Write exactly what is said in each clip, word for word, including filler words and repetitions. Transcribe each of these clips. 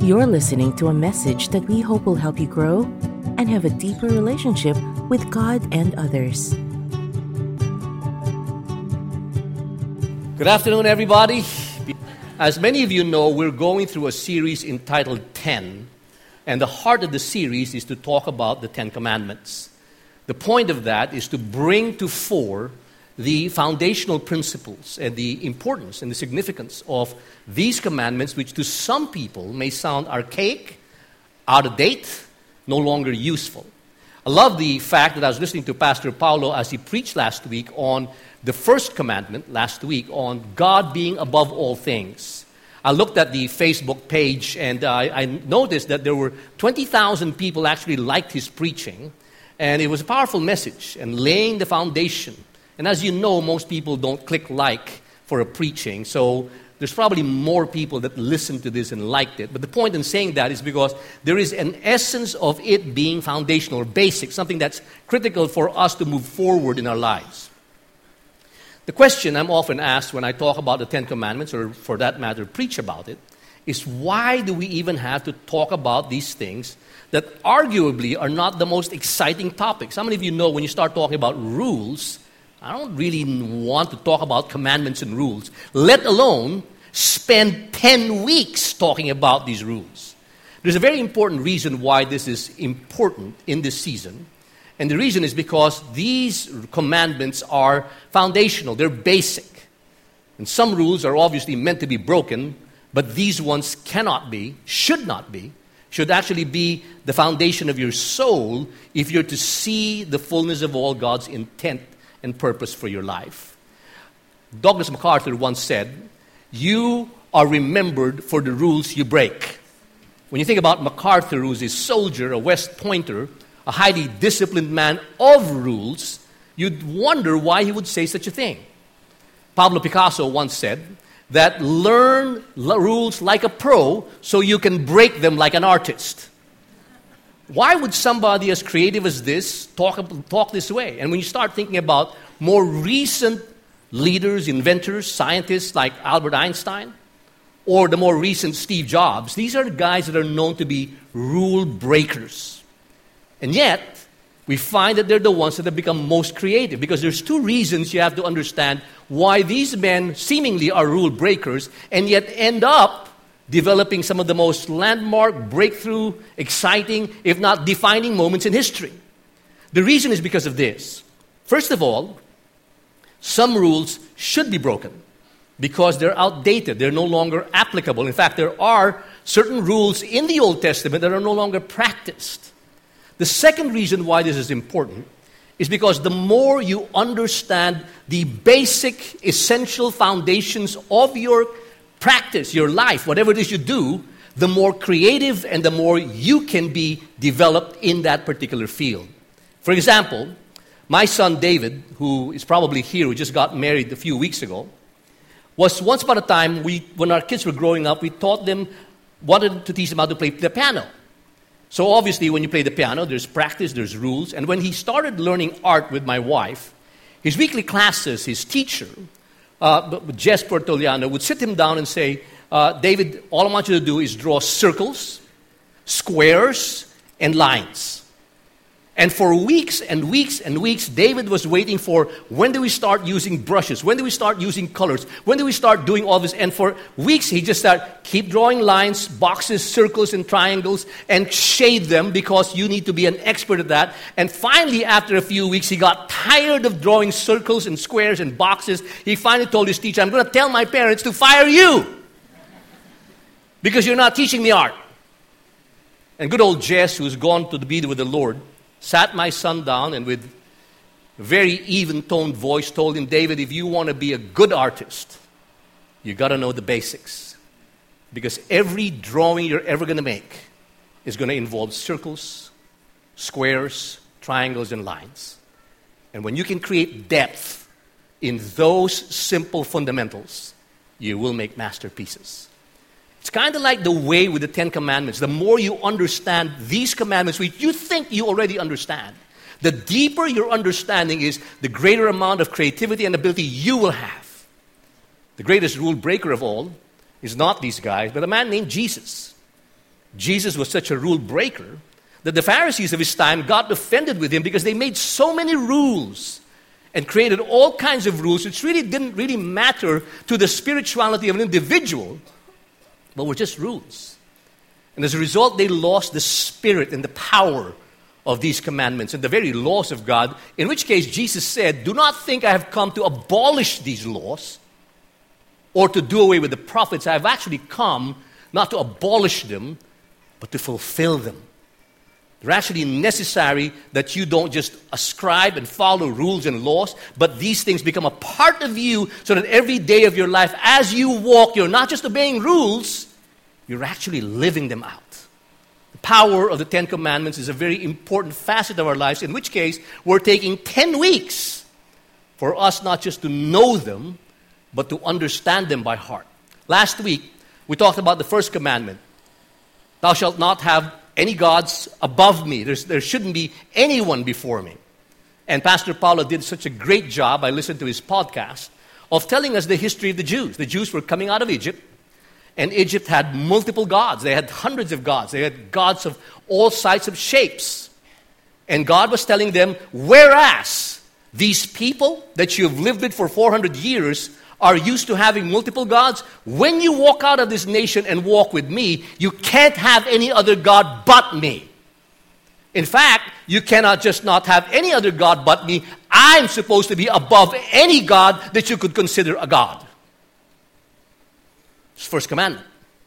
You're listening to a message that we hope will help you grow and have a deeper relationship with God and others. Good afternoon, everybody. As many of you know, we're going through a series entitled ten, and the heart of the series is to talk about the Ten Commandments. The point of that is to bring to fore the foundational principles and the importance and the significance of these commandments, which to some people may sound archaic, out of date, no longer useful. I love the fact that I was listening to Pastor Paulo as he preached last week on the first commandment, last week, on God being above all things. I looked at the Facebook page and uh, I noticed that there were twenty thousand people actually liked his preaching, and it was a powerful message and laying the foundation. And as you know, most people don't click like for a preaching, so there's probably more people that listened to this and liked it. But the point in saying that is because there is an essence of it being foundational or basic, something that's critical for us to move forward in our lives. The question I'm often asked when I talk about the Ten Commandments, or for that matter, preach about it, is why do we even have to talk about these things that arguably are not the most exciting topics? How many of you know when you start talking about rules, I don't really want to talk about commandments and rules, let alone spend ten weeks talking about these rules. There's a very important reason why this is important in this season. And the reason is because these commandments are foundational. They're basic. And some rules are obviously meant to be broken, but these ones cannot be, should not be, should actually be the foundation of your soul if you're to see the fullness of all God's intent and purpose for your life. Douglas MacArthur once said, "You are remembered for the rules you break." When you think about MacArthur, who's a soldier, a West Pointer, a highly disciplined man of rules, you'd wonder why he would say such a thing. Pablo Picasso once said that learn rules like a pro so you can break them like an artist. Why would somebody as creative as this talk, talk this way? And when you start thinking about more recent leaders, inventors, scientists like Albert Einstein, or the more recent Steve Jobs, these are the guys that are known to be rule breakers. And yet, we find that they're the ones that have become most creative, because there's two reasons you have to understand why these men seemingly are rule breakers and yet end up developing some of the most landmark, breakthrough, exciting, if not defining moments in history. The reason is because of this. First of all, some rules should be broken because they're outdated. They're no longer applicable. In fact, there are certain rules in the Old Testament that are no longer practiced. The second reason why this is important is because the more you understand the basic, essential foundations of your practice, your life, whatever it is you do, the more creative and the more you can be developed in that particular field. For example, my son David, who is probably here, who just got married a few weeks ago, was once upon a time, we, when our kids were growing up, we taught them, wanted to teach them how to play the piano. So obviously, when you play the piano, there's practice, there's rules. And when he started learning art with my wife, his weekly classes, his teacher, Uh, Jess Portoliano, would sit him down and say, uh, David, all I want you to do is draw circles, squares, and lines. And for weeks and weeks and weeks, David was waiting for, when do we start using brushes? When do we start using colors? When do we start doing all this? And for weeks, he just started, keep drawing lines, boxes, circles, and triangles, and shade them because you need to be an expert at that. And finally, after a few weeks, he got tired of drawing circles and squares and boxes. He finally told his teacher, I'm going to tell my parents to fire you because you're not teaching me art. And good old Jess, who's gone to be with the Lord, sat my son down and with a very even-toned voice told him, David, if you want to be a good artist, you got to know the basics. Because every drawing you're ever going to make is going to involve circles, squares, triangles, and lines. And when you can create depth in those simple fundamentals, you will make masterpieces. It's kind of like the way with the Ten Commandments. The more you understand these commandments, which you think you already understand, the deeper your understanding is, the greater amount of creativity and ability you will have. The greatest rule breaker of all is not these guys, but a man named Jesus. Jesus was such a rule breaker that the Pharisees of his time got offended with him because they made so many rules and created all kinds of rules which really didn't really matter to the spirituality of an individual, but were just rules. And as a result, they lost the spirit and the power of these commandments and the very laws of God, in which case Jesus said, "Do not think I have come to abolish these laws or to do away with the prophets. I have actually come not to abolish them, but to fulfill them." They're actually necessary that you don't just ascribe and follow rules and laws, but these things become a part of you so that every day of your life, as you walk, you're not just obeying rules, you're actually living them out. The power of the Ten Commandments is a very important facet of our lives, in which case we're taking ten weeks for us not just to know them, but to understand them by heart. Last week, we talked about the first commandment. Thou shalt not have any gods above me. There's, there shouldn't be anyone before me. And Pastor Paulo did such a great job, I listened to his podcast, of telling us the history of the Jews. The Jews were coming out of Egypt, and Egypt had multiple gods. They had hundreds of gods. They had gods of all sizes of shapes. And God was telling them, whereas these people that you have lived with for four hundred years are used to having multiple gods, when you walk out of this nation and walk with me, you can't have any other God but me. In fact, you cannot just not have any other God but me. I'm supposed to be above any God that you could consider a God. It's the first commandment.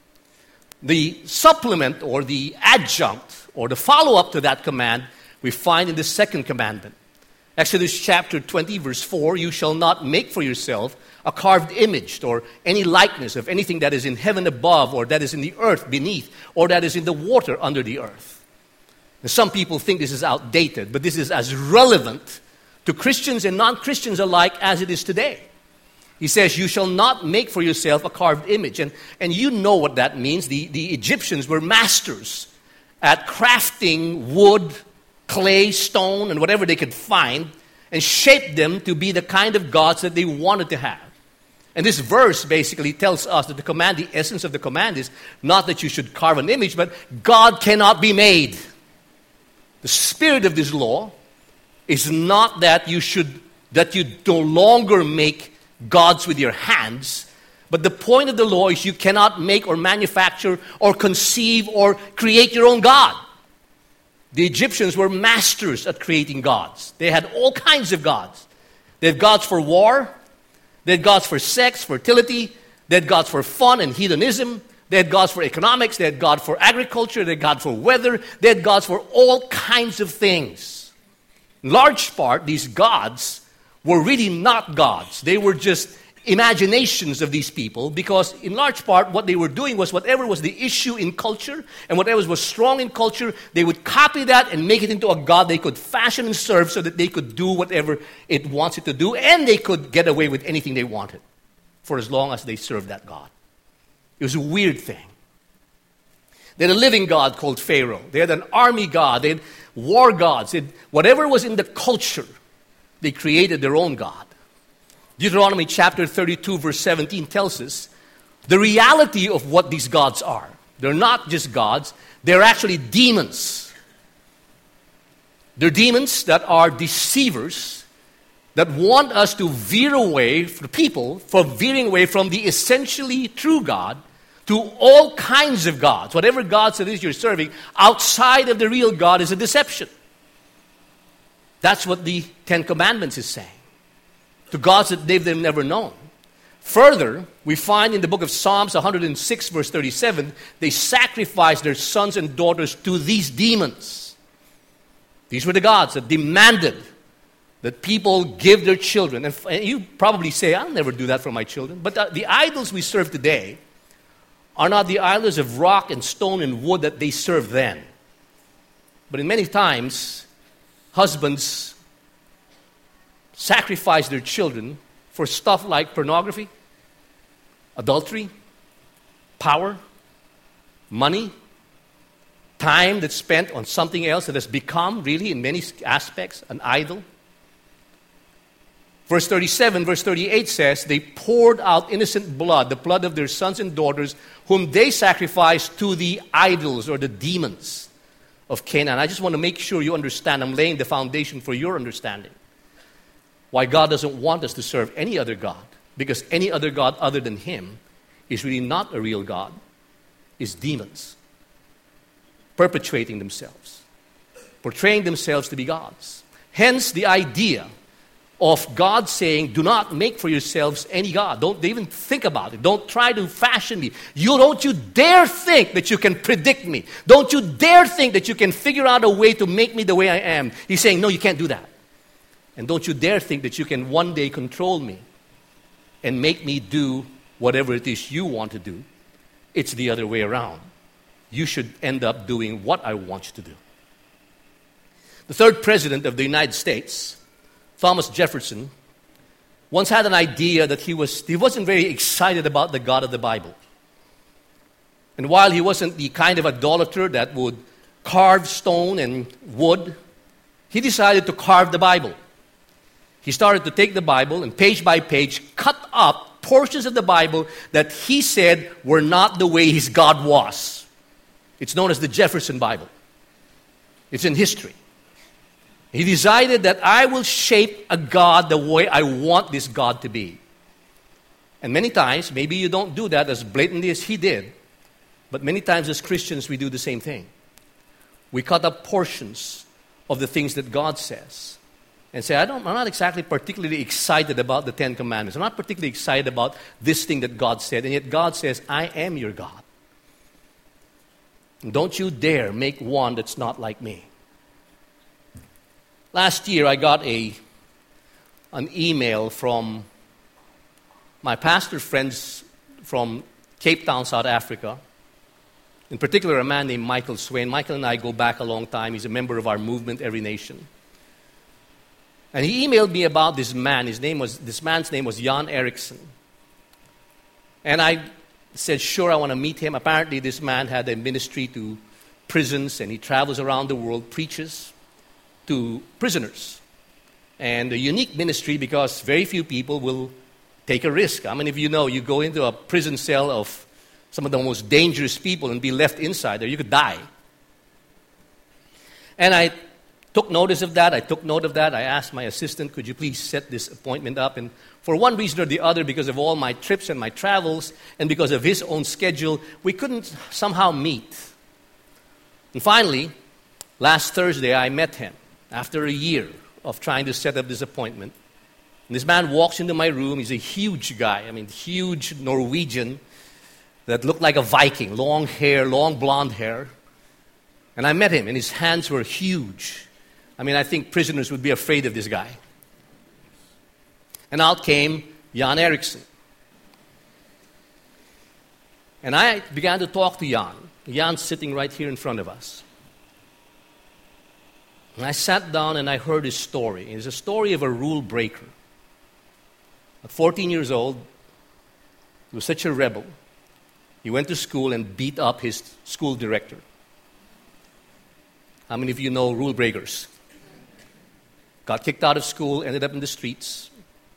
The supplement or the adjunct or the follow-up to that command we find in the second commandment. Exodus chapter twenty, verse four, "You shall not make for yourself a carved image or any likeness of anything that is in heaven above or that is in the earth beneath or that is in the water under the earth." Now, some people think this is outdated, but this is as relevant to Christians and non-Christians alike as it is today. He says, "You shall not make for yourself a carved image." And, and you know what that means. The, the Egyptians were masters at crafting wood, clay, stone, and whatever they could find, and shaped them to be the kind of gods that they wanted to have. And this verse basically tells us that the command, the essence of the command is not that you should carve an image, but God cannot be made. The spirit of this law is not that you should, that you no longer make gods with your hands, but the point of the law is you cannot make or manufacture or conceive or create your own God. The Egyptians were masters at creating gods. They had all kinds of gods. They had gods for war. They had gods for sex, fertility. They had gods for fun and hedonism. They had gods for economics. They had God for agriculture. They had God for weather. They had gods for all kinds of things. In large part, these gods were really not gods. They were just imaginations of these people, because in large part what they were doing was whatever was the issue in culture and whatever was strong in culture, they would copy that and make it into a god they could fashion and serve so that they could do whatever it wants it to do, and they could get away with anything they wanted for as long as they served that god. It was a weird thing. They had a living god called Pharaoh. They had an army god. They had war gods. They had whatever was in the culture, they created their own god. Deuteronomy chapter thirty-two, verse seventeen tells us the reality of what these gods are. They're not just gods. They're actually demons. They're demons that are deceivers that want us to veer away, for people, from veering away from the essentially true God to all kinds of gods. Whatever gods it is you're serving, outside of the real God is a deception. That's what the Ten Commandments is saying. To gods that they've never known. Further, we find in the book of Psalms one hundred six, verse thirty-seven, they sacrificed their sons and daughters to these demons. These were the gods that demanded that people give their children. And you probably say, I'll never do that for my children. But the idols we serve today are not the idols of rock and stone and wood that they served then. But in many times, husbands sacrifice their children for stuff like pornography, adultery, power, money, time that's spent on something else that has become, really, in many aspects, an idol. Verse thirty-seven, verse thirty-eight says, they poured out innocent blood, the blood of their sons and daughters, whom they sacrificed to the idols or the demons of Canaan. I just want to make sure you understand. I'm laying the foundation for your understanding. Why God doesn't want us to serve any other God. Because any other God other than Him is really not a real God. It's demons. Perpetuating themselves. Portraying themselves to be gods. Hence the idea of God saying, do not make for yourselves any God. Don't even think about it. Don't try to fashion me. You don't you dare think that you can predict me. Don't you dare think that you can figure out a way to make me the way I am. He's saying, no, you can't do that. And don't you dare think that you can one day control me and make me do whatever it is you want to do. It's the other way around. You should end up doing what I want you to do. The third president of the United States, Thomas Jefferson, once had an idea that he, was, he wasn't very excited about the God of the Bible. And while he wasn't the kind of idolater that would carve stone and wood, he decided to carve the Bible. He started to take the Bible and page by page cut up portions of the Bible that he said were not the way his God was. It's known as the Jefferson Bible. It's in history. He decided that I will shape a God the way I want this God to be. And many times, maybe you don't do that as blatantly as he did, but many times as Christians we do the same thing. We cut up portions of the things that God says and say, I don't, I'm not exactly particularly excited about the Ten Commandments. I'm not particularly excited about this thing that God said, and yet God says, I am your God. And don't you dare make one that's not like me. Last year, I got a an email from my pastor friends from Cape Town, South Africa. In particular, a man named Michael Swain. Michael and I go back a long time. He's a member of our movement, Every Nation. And he emailed me about this man. His name was this man's name was Jan Erickson. And I said, sure, I want to meet him. Apparently, this man had a ministry to prisons, and he travels around the world, preaches to prisoners. And a unique ministry because very few people will take a risk. How many of you know you go into a prison cell of some of the most dangerous people and be left inside there? You could die. And I took notice of that. I took note of that. I asked my assistant, could you please set this appointment up? And for one reason or the other, because of all my trips and my travels, and because of his own schedule, we couldn't somehow meet. And finally, last Thursday, I met him after a year of trying to set up this appointment. And this man walks into my room. He's a huge guy. I mean, huge Norwegian that looked like a Viking. Long hair, long blonde hair. And I met him, and his hands were huge. I mean, I think prisoners would be afraid of this guy. And out came Jan Erickson. And I began to talk to Jan. Jan's sitting right here in front of us. And I sat down and I heard his story. It's a story of a rule breaker. At fourteen years old, he was such a rebel. He went to school and beat up his school director. How many of you know rule breakers? Got kicked out of school, ended up in the streets.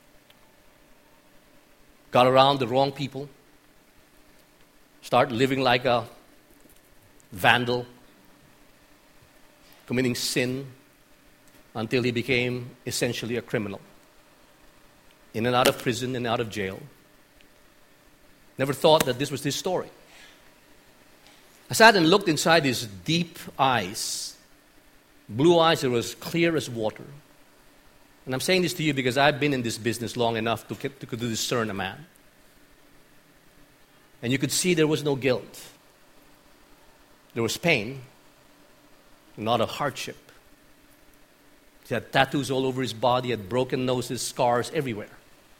Got around the wrong people. Started living like a vandal. Committing sin until he became essentially a criminal. In and out of prison and out of jail. Never thought that this was his story. I sat and looked inside his deep eyes. Blue eyes that were as clear as water. And I'm saying this to you because I've been in this business long enough to, to, to discern a man. And you could see there was no guilt. There was pain, not a hardship. He had tattoos all over his body, had broken noses, scars everywhere.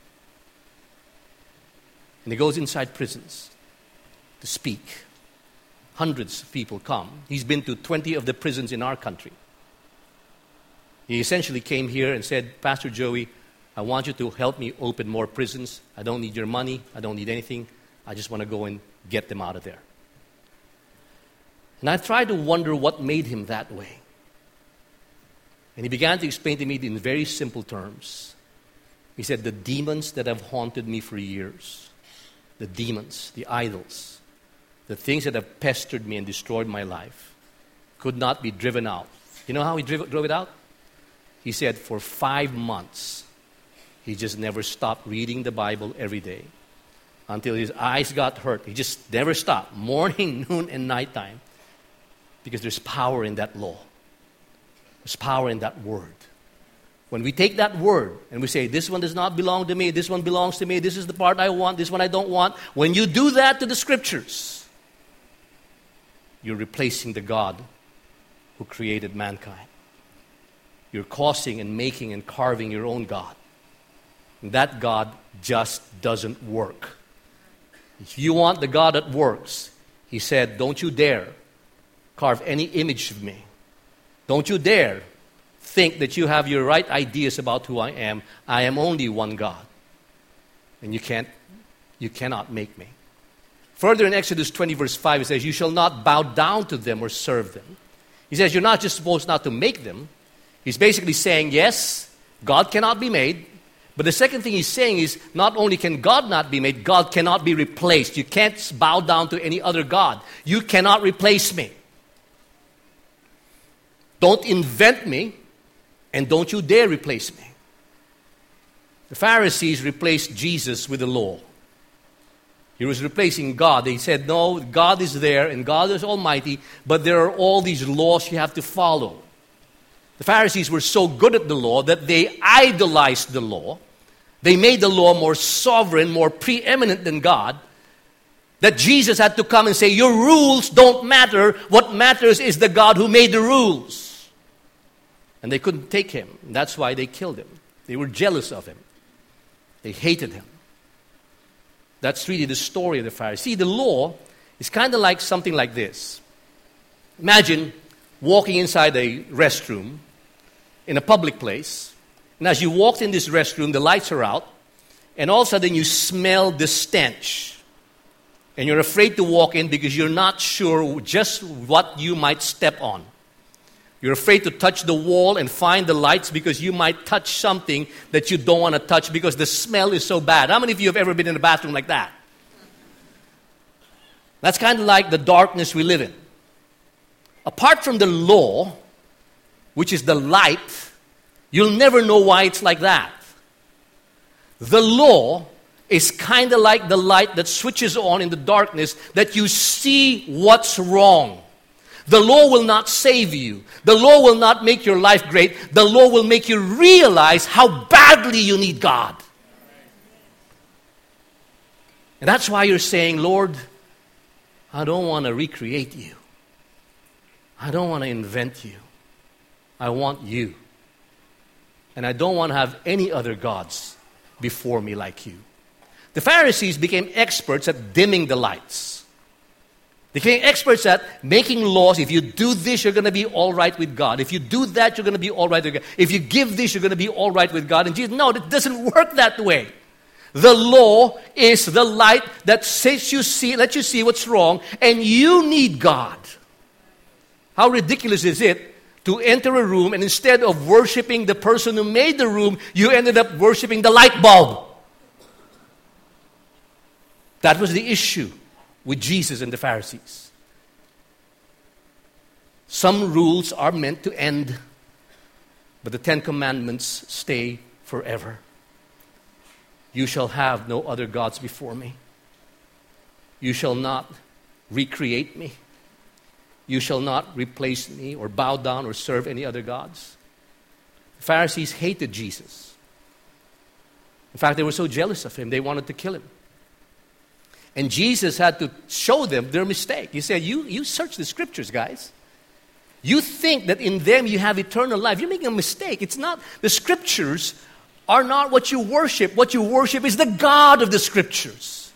And he goes inside prisons to speak. Hundreds of people come. He's been to twenty of the prisons in our country. He essentially came here and said, Pastor Joey, I want you to help me open more prisons. I don't need your money. I don't need anything. I just want to go and get them out of there. And I tried to wonder what made him that way. And he began to explain to me in very simple terms. He said, the demons that have haunted me for years, the demons, the idols, the things that have pestered me and destroyed my life, could not be driven out. You know how he drove, drove it out? He said for five months, he just never stopped reading the Bible every day until his eyes got hurt. He just never stopped, morning, noon, and nighttime, because there's power in that law. There's power in that word. When we take that word and we say, this one does not belong to me, this one belongs to me, this is the part I want, this one I don't want, when you do that to the Scriptures, you're replacing the God who created mankind. You're causing and making and carving your own God. And that God just doesn't work. If you want the God that works, he said, don't you dare carve any image of me. Don't you dare think that you have your right ideas about who I am. I am only one God. And you can't, you cannot make me. Further in Exodus twenty verse five, it says, you shall not bow down to them or serve them. He says, you're not just supposed not to make them. He's basically saying, yes, God cannot be made. But the second thing he's saying is, not only can God not be made, God cannot be replaced. You can't bow down to any other God. You cannot replace me. Don't invent me, and don't you dare replace me. The Pharisees replaced Jesus with the law. He was replacing God. They said, no, God is there, and God is almighty, but there are all these laws you have to follow. The Pharisees were so good at the law that they idolized the law. They made the law more sovereign, more preeminent than God, that Jesus had to come and say, your rules don't matter. What matters is the God who made the rules. And they couldn't take him. That's why they killed him. They were jealous of him. They hated him. That's really the story of the Pharisees. See, the law is kind of like something like this. Imagine walking inside a restroom in a public place. And as you walked in this restroom, the lights are out. And all of a sudden you smell the stench. And you're afraid to walk in because you're not sure just what you might step on. You're afraid to touch the wall and find the lights because you might touch something that you don't want to touch because the smell is so bad. How many of you have ever been in a bathroom like that? That's kind of like the darkness we live in. Apart from the law, which is the light, you'll never know why it's like that. The law is kind of like the light that switches on in the darkness that you see what's wrong. The law will not save you. The law will not make your life great. The law will make you realize how badly you need God. And that's why you're saying, Lord, I don't want to recreate you. I don't want to invent you. I want you. And I don't want to have any other gods before me like you. The Pharisees became experts at dimming the lights. They became experts at making laws. If you do this, you're going to be all right with God. If you do that, you're going to be all right with God. If you give this, you're going to be all right with God. And Jesus, no, it doesn't work that way. The law is the light that says you see, lets you see what's wrong, and you need God. How ridiculous is it to enter a room and instead of worshiping the person who made the room, you ended up worshiping the light bulb? That was the issue with Jesus and the Pharisees. Some rules are meant to end, but the Ten Commandments stay forever. You shall have no other gods before me. You shall not recreate me. You shall not replace me or bow down or serve any other gods. The Pharisees hated Jesus. In fact, they were so jealous of him, they wanted to kill him. And Jesus had to show them their mistake. He said, you, you search the Scriptures, guys. You think that in them you have eternal life. You're making a mistake. It's not, the Scriptures are not what you worship. What you worship is the God of the Scriptures.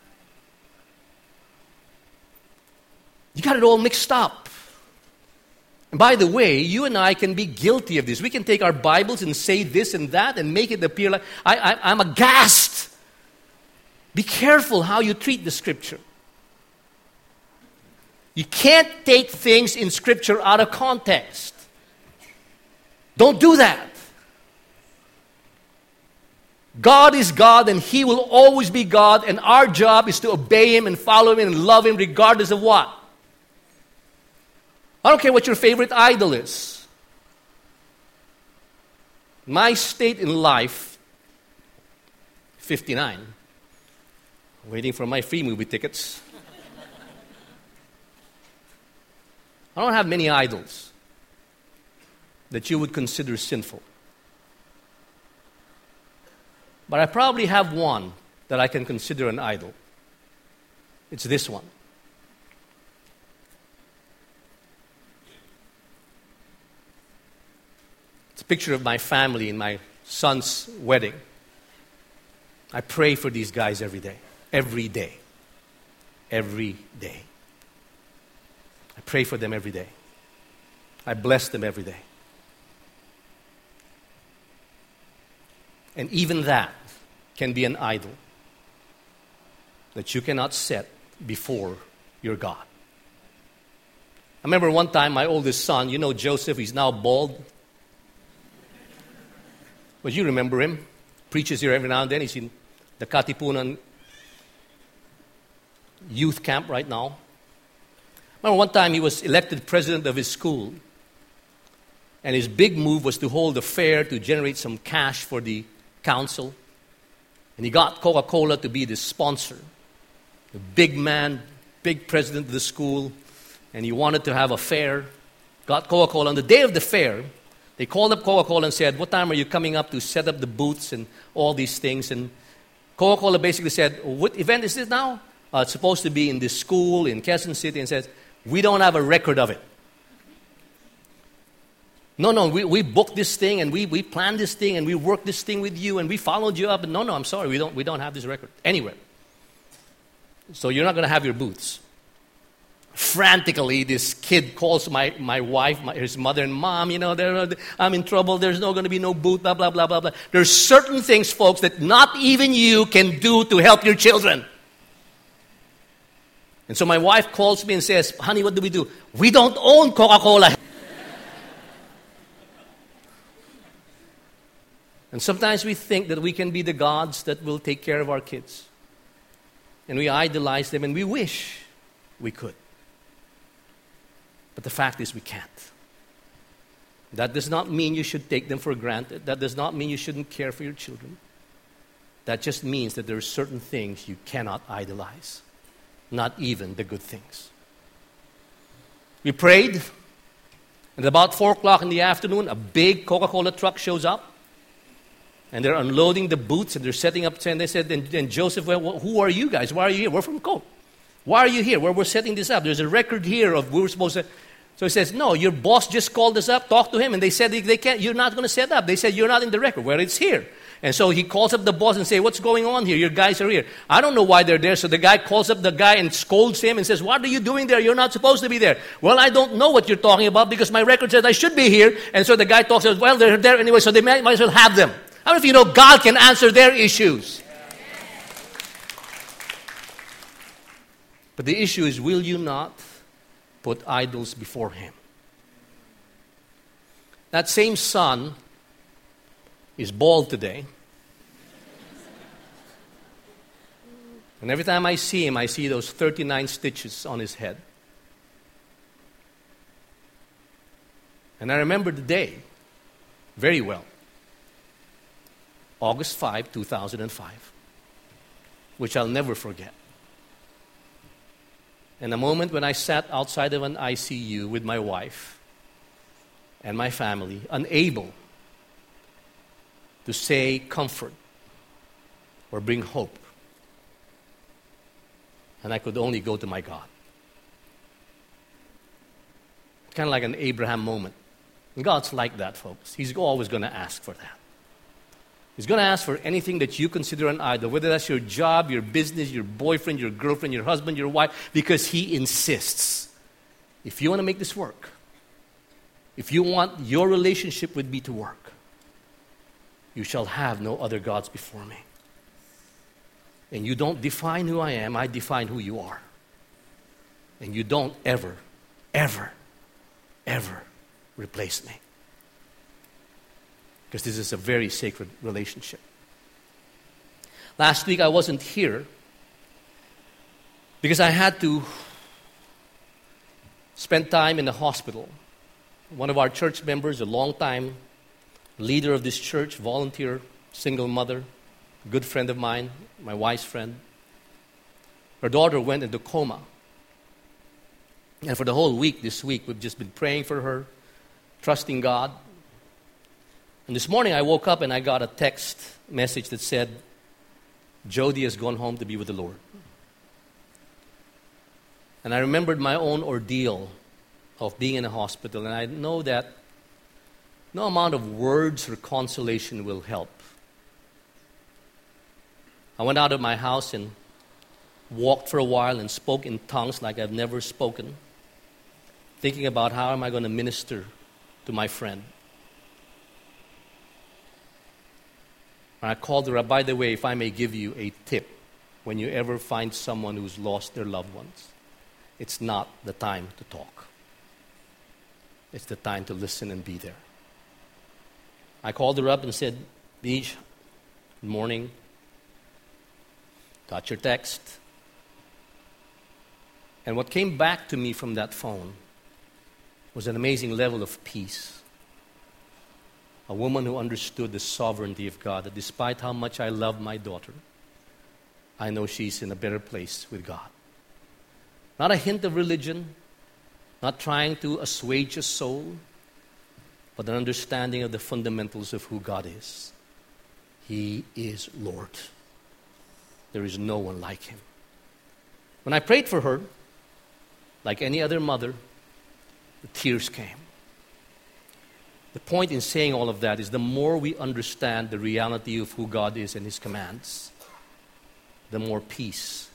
You got it all mixed up. And by the way, you and I can be guilty of this. We can take our Bibles and say this and that and make it appear like, I, I, I'm aghast. Be careful how you treat the Scripture. You can't take things in Scripture out of context. Don't do that. God is God and He will always be God, and our job is to obey Him and follow Him and love Him regardless of what. I don't care what your favorite idol is. My state in life, fifty-nine, waiting for my free movie tickets. I don't have many idols that you would consider sinful. But I probably have one that I can consider an idol. It's this one. It's a picture of my family in my son's wedding. I pray for these guys every day. Every day. Every day. I pray for them every day. I bless them every day. And even that can be an idol that you cannot set before your God. I remember one time my oldest son, you know Joseph, he's now bald. But you remember him. Preaches here every now and then. He's in the Katipunan youth camp right now. I remember one time he was elected president of his school. And his big move was to hold a fair to generate some cash for the council. And he got Coca-Cola to be the sponsor. The big man, big president of the school. And he wanted to have a fair. Got Coca-Cola. On the day of the fair, they called up Coca-Cola and said, what time are you coming up to set up the booths and all these things? And Coca-Cola basically said, what event is this now? Uh, it's supposed to be in this school in Quezon City. And says, we don't have a record of it. No, no, we, we booked this thing and we, we planned this thing and we worked this thing with you and we followed you up. And no, no, I'm sorry, we don't, we don't have this record anywhere. So you're not going to have your booths. Frantically, this kid calls my, my wife, my, his mother and mom, you know, they're, I'm in trouble, there's no going to be no booth, blah, blah, blah, blah, blah. There's certain things, folks, that not even you can do to help your children. And so my wife calls me and says, honey, what do we do? We don't own Coca-Cola. And sometimes we think that we can be the gods that will take care of our kids. And we idolize them and we wish we could. But the fact is we can't. That does not mean you should take them for granted. That does not mean you shouldn't care for your children. That just means that there are certain things you cannot idolize. Not even the good things. We prayed. And about four o'clock in the afternoon, a big Coca-Cola truck shows up. And they're unloading the booths and they're setting up. And they said, and, and Joseph, well, who are you guys? Why are you here? We're from Coke. Why are you here? Where we're setting this up. There's a record here of we were supposed to. So he says, no, your boss just called us up, talked to him, and they said they, they can't. You're not going to set up. They said you're not in the record. Well, it's here. And so he calls up the boss and says, what's going on here? Your guys are here. I don't know why they're there. So the guy calls up the guy and scolds him and says, what are you doing there? You're not supposed to be there. Well, I don't know what you're talking about because my record says I should be here. And so the guy talks and says, well, they're there anyway, so they might, might as well have them. How many of you know God can answer their issues? But the issue is, will you not put idols before Him? That same son is bald today. And every time I see him, I see those thirty-nine stitches on his head. And I remember the day very well. August fifth, two thousand five, which I'll never forget. And a moment when I sat outside of an I C U with my wife and my family, unable to say comfort or bring hope. And I could only go to my God. Kind of like an Abraham moment. And God's like that, folks. He's always going to ask for that. He's going to ask for anything that you consider an idol, whether that's your job, your business, your boyfriend, your girlfriend, your husband, your wife, because He insists. If you want to make this work, if you want your relationship with me to work, you shall have no other gods before me. And you don't define who I am, I define who you are. And you don't ever, ever, ever replace me. Because this is a very sacred relationship. Last week I wasn't here because I had to spend time in the hospital. One of our church members, a long-time leader of this church, volunteer, single mother, good friend of mine, my wife's friend. Her daughter went into coma. And for the whole week, this week, we've just been praying for her, trusting God. And this morning I woke up and I got a text message that said, Jody has gone home to be with the Lord. And I remembered my own ordeal of being in a hospital, and I know that no amount of words or consolation will help. I went out of my house and walked for a while and spoke in tongues like I've never spoken, thinking about how am I going to minister to my friend. And I called her up, by the way, if I may give you a tip, when you ever find someone who's lost their loved ones, it's not the time to talk. It's the time to listen and be there. I called her up and said, Beej, good morning. Got your text. And what came back to me from that phone was an amazing level of peace. A woman who understood the sovereignty of God, that despite how much I love my daughter, I know she's in a better place with God. Not a hint of religion, not trying to assuage a soul, but an understanding of the fundamentals of who God is. He is Lord. There is no one like Him. When I prayed for her, like any other mother, the tears came. The point in saying all of that is the more we understand the reality of who God is and His commands, the more peace,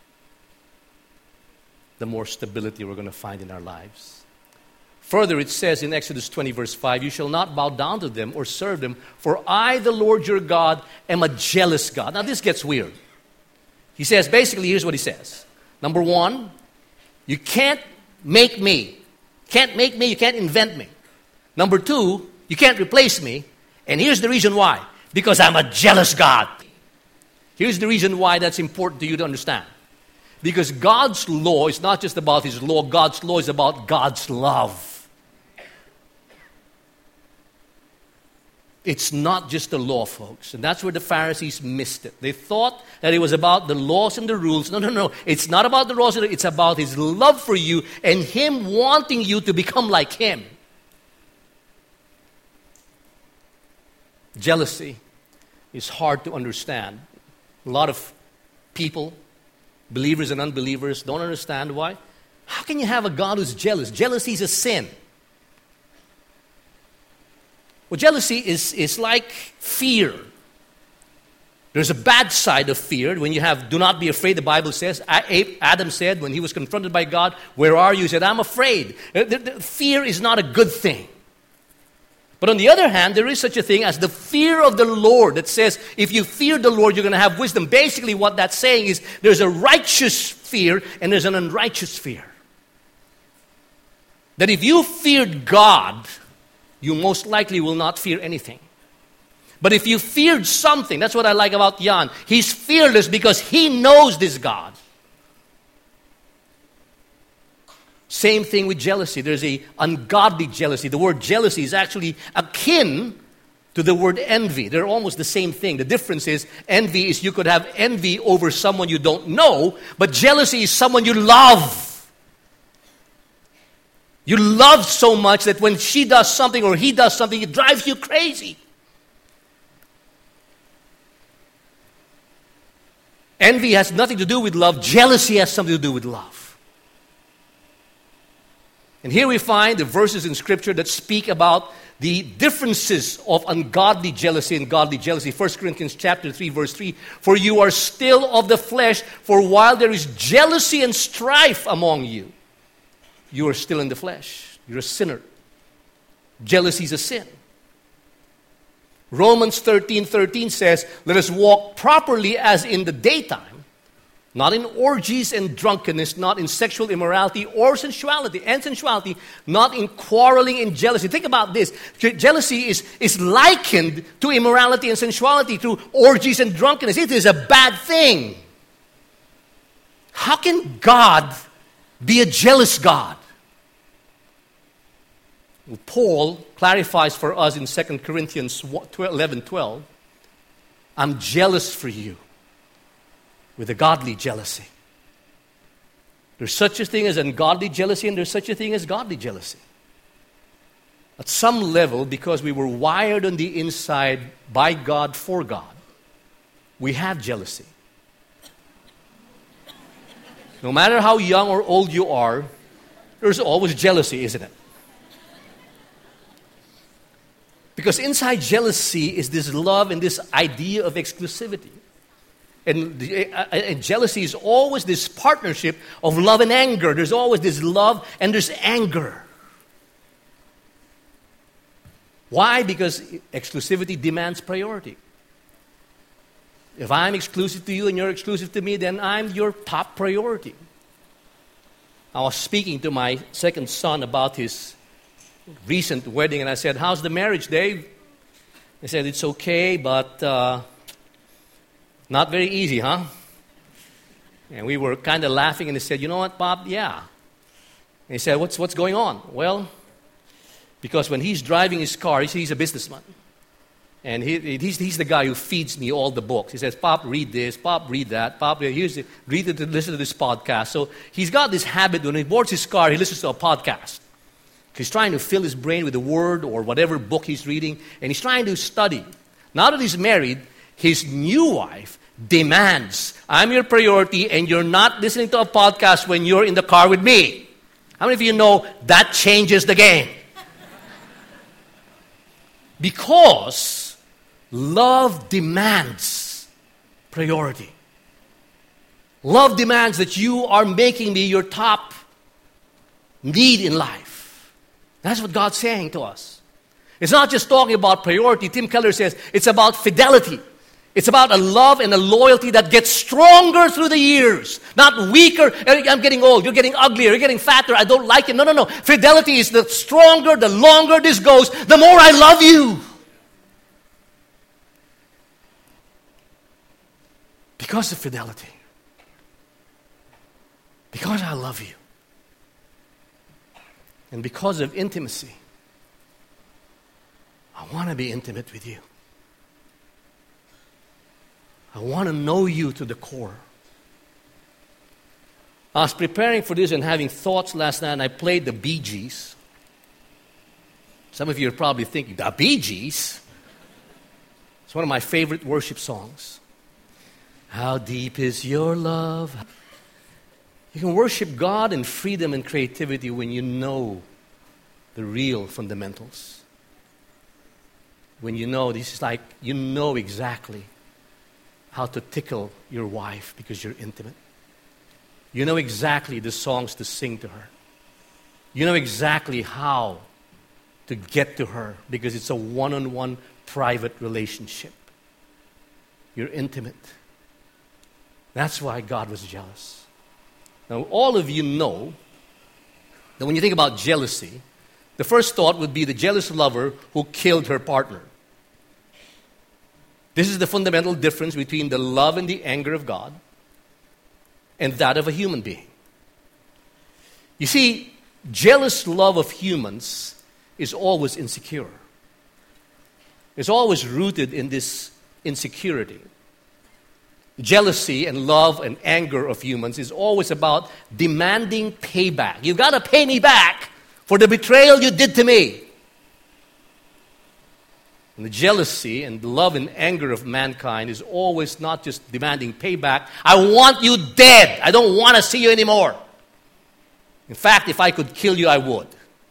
the more stability we're going to find in our lives. Further, it says in Exodus twenty, verse five, you shall not bow down to them or serve them, for I, the Lord your God, am a jealous God. Now this gets weird. He says, basically, here's what he says. Number one, you can't make me. Can't make me, you can't invent me. Number two, you can't replace me. And here's the reason why. Because I'm a jealous God. Here's the reason why that's important to you to understand. Because God's law is not just about His law. God's law is about God's love. It's not just the law, folks. And that's where the Pharisees missed it. They thought that it was about the laws and the rules. No, no, no. It's not about the laws. It's about His love for you and Him wanting you to become like Him. Jealousy is hard to understand. A lot of people, believers and unbelievers, don't understand why. How can you have a God who's jealous? Jealousy is a sin. Well, jealousy is, is like fear. There's a bad side of fear. When you have, do not be afraid, the Bible says. Adam said when he was confronted by God, where are you? He said, I'm afraid. Fear is not a good thing. But on the other hand, there is such a thing as the fear of the Lord that says, if you fear the Lord, you're going to have wisdom. Basically, what that's saying is there's a righteous fear and there's an unrighteous fear. That if you feared God, you most likely will not fear anything. But if you feared something, that's what I like about Jan. He's fearless because he knows this God. Same thing with jealousy. There's a ungodly jealousy. The word jealousy is actually akin to the word envy. They're almost the same thing. The difference is envy is you could have envy over someone you don't know, but jealousy is someone you love. You love so much that when she does something or he does something, it drives you crazy. Envy has nothing to do with love. Jealousy has something to do with love. And here we find the verses in Scripture that speak about the differences of ungodly jealousy and godly jealousy. First Corinthians chapter three, verse three. For you are still of the flesh, for while there is jealousy and strife among you, you are still in the flesh. You're a sinner. Jealousy is a sin. Romans thirteen thirteen says, let us walk properly as in the daytime, Not in orgies and drunkenness, not in sexual immorality or sensuality, and sensuality, not in quarreling and jealousy. Think about this. Jealousy is, is likened to immorality and sensuality, to orgies and drunkenness. It is a bad thing. How can God be a jealous God? Well, Paul clarifies for us in Second Corinthians eleven twelve, I'm jealous for you with a godly jealousy. There's such a thing as ungodly jealousy, and there's such a thing as godly jealousy. At some level, because we were wired on the inside by God for God, we have jealousy. No matter how young or old you are, there's always jealousy, isn't it? Because inside jealousy is this love and this idea of exclusivity. And, and jealousy is always this partnership of love and anger. There's always this love and there's anger. Why? Because exclusivity demands priority. If I'm exclusive to you and you're exclusive to me, then I'm your top priority. I was speaking to my second son about his recent wedding, and I said, how's the marriage, Dave? He said, it's okay, but uh, not very easy, huh? And we were kind of laughing, and he said, you know what, Bob? Yeah. And he said, what's what's going on? Well, because when he's driving his car, he's, he's a businessman. And he, he's, he's the guy who feeds me all the books. He says, Pop, read this. Pop, read that. Pop, here's it. Read it, listen to this podcast. So he's got this habit, when he boards his car, he listens to a podcast. He's trying to fill his brain with the Word or whatever book he's reading, and he's trying to study. Now that he's married, his new wife demands, I'm your priority, and you're not listening to a podcast when you're in the car with me. How many of you know that changes the game? Because love demands priority. Love demands that you are making me your top need in life. That's what God's saying to us. It's not just talking about priority. Tim Keller says it's about fidelity. It's about a love and a loyalty that gets stronger through the years, not weaker. I'm getting old, you're getting uglier, you're getting fatter, I don't like it. No, no, no. Fidelity is the stronger, the longer this goes, the more I love you. Because of fidelity. Because I love you. And because of intimacy, I want to be intimate with you. I want to know you to the core. I was preparing for this and having thoughts last night, and I played the Bee Gees. Some of you are probably thinking, the Bee Gees? It's one of my favorite worship songs. How deep is your love? You can worship God in freedom and creativity when you know the real fundamentals. When you know, this is like, you know exactly how to tickle your wife because you're intimate. You know exactly the songs to sing to her. You know exactly how to get to her because it's a one-on-one private relationship. You're intimate. That's why God was jealous. Now, all of you know that when you think about jealousy, the first thought would be the jealous lover who killed her partner. This is the fundamental difference between the love and the anger of God and that of a human being. You see, jealous love of humans is always insecure. It's always rooted in this insecurity. Jealousy and love and anger of humans is always about demanding payback. You've got to pay me back for the betrayal you did to me. And the jealousy and the love and anger of mankind is always not just demanding payback. I want you dead. I don't want to see you anymore. In fact, if I could kill you, I would.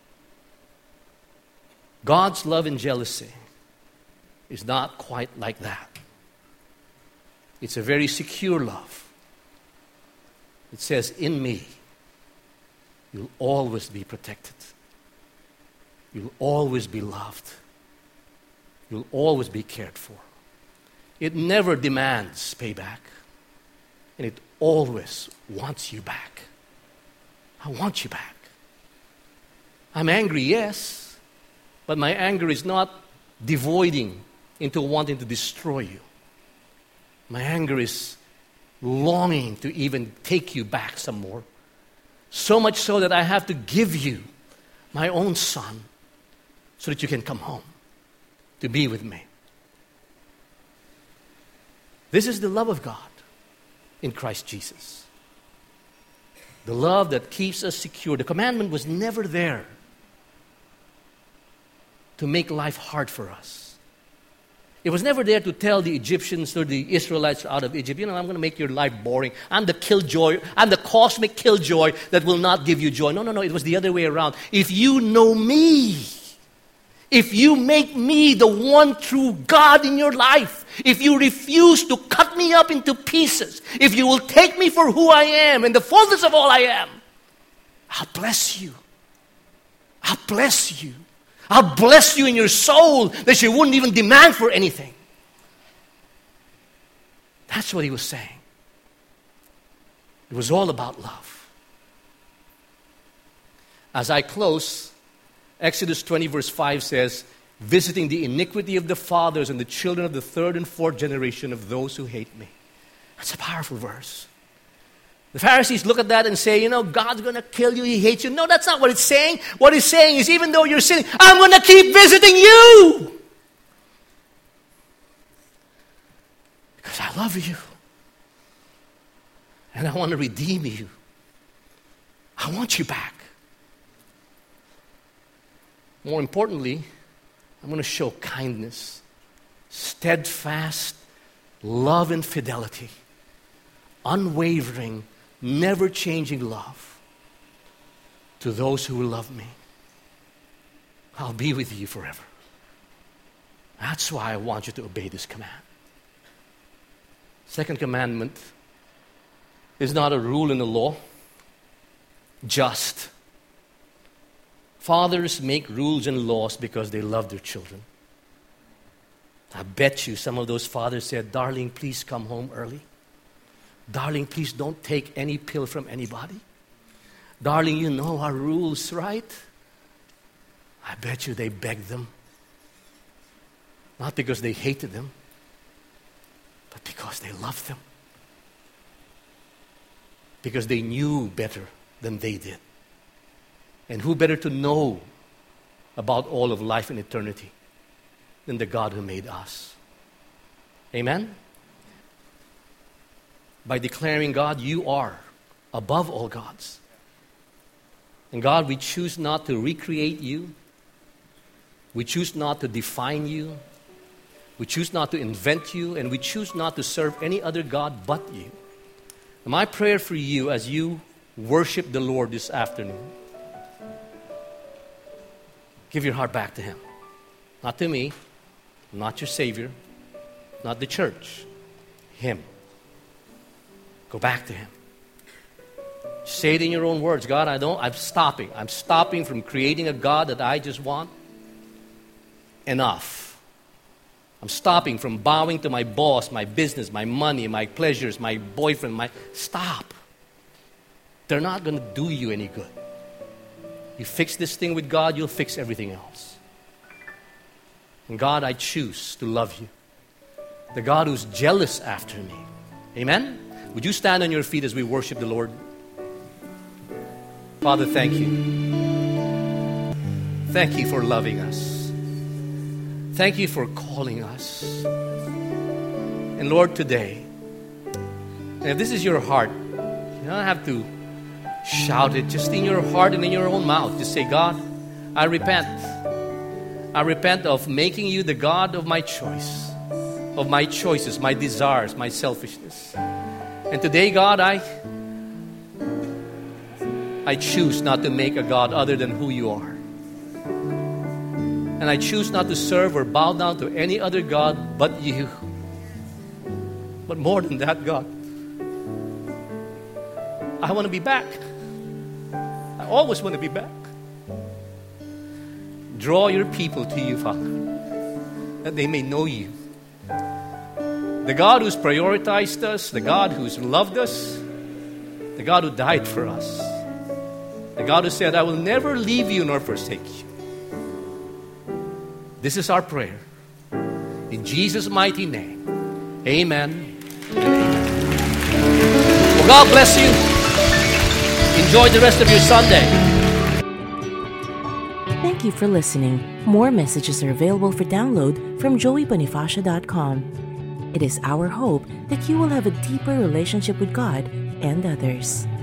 God's love and jealousy is not quite like that. It's a very secure love. It says, in me, you'll always be protected. You'll always be loved. You'll always be cared for. It never demands payback. And it always wants you back. I want you back. I'm angry, yes, but my anger is not devoiding into wanting to destroy you. My anger is longing to even take you back some more. So much so that I have to give you my own son so that you can come home to be with me. This is the love of God in Christ Jesus. The love that keeps us secure. The commandment was never there to make life hard for us. It was never there to tell the Egyptians or the Israelites out of Egypt, you know, I'm going to make your life boring. I'm the killjoy. I'm the cosmic killjoy that will not give you joy. No, no, no. It was the other way around. If you know me, if you make me the one true God in your life, if you refuse to cut me up into pieces, if you will take me for who I am and the fullness of all I am, I'll bless you. I'll bless you. I'll bless you in your soul that you wouldn't even demand for anything. That's what he was saying. It was all about love. As I close, Exodus twenty verse five says, visiting the iniquity of the fathers and the children of the third and fourth generation of those who hate me. That's a powerful verse. The Pharisees look at that and say, you know, God's going to kill you, he hates you. No, that's not what it's saying. What it's saying is, even though you're sinning, I'm going to keep visiting you. Because I love you. And I want to redeem you. I want you back. More importantly, I'm going to show kindness, steadfast love and fidelity, unwavering, never-changing love to those who love me. I'll be with you forever. That's why I want you to obey this command. Second commandment is not a rule in the law, just. Fathers make rules and laws because they love their children. I bet you some of those fathers said, darling, please come home early. Darling, please don't take any pill from anybody. Darling, you know our rules, right? I bet you they begged them. Not because they hated them, but because they loved them. Because they knew better than they did. And who better to know about all of life and eternity than the God who made us? Amen? By declaring, God, you are above all gods. And God, we choose not to recreate you. We choose not to define you. We choose not to invent you. And we choose not to serve any other God but you. And my prayer for you as you worship the Lord this afternoon, give your heart back to Him. Not to me, not your Savior, not the church, Him. Go back to Him. Say it in your own words. God, I don't, I'm stopping. I'm stopping from creating a God that I just want. Enough. I'm stopping from bowing to my boss, my business, my money, my pleasures, my boyfriend, my... Stop. They're not going to do you any good. You fix this thing with God, you'll fix everything else. And God, I choose to love you. The God who's jealous after me. Amen? Would you stand on your feet as we worship the Lord? Father, thank you. Thank you for loving us. Thank you for calling us. And Lord, today, and if this is your heart, you don't have to shout it. Just in your heart and in your own mouth. Just say, God, I repent. I repent of making you the God of my choice, of my choices, my desires, my selfishness. And today, God, I I choose not to make a God other than who you are. And I choose not to serve or bow down to any other God but you. But more than that, God, I want to be back. I always want to be back. Draw your people to you, Father, that they may know you. The God who's prioritized us, the God who's loved us, The God who died for us. The God who said, I will never leave you nor forsake you. This is our prayer. In Jesus' mighty name. Amen. Amen. Well, God bless you. Enjoy the rest of your Sunday. Thank you for listening. More messages are available for download from joey bonifacio dot com. It is our hope that you will have a deeper relationship with God and others.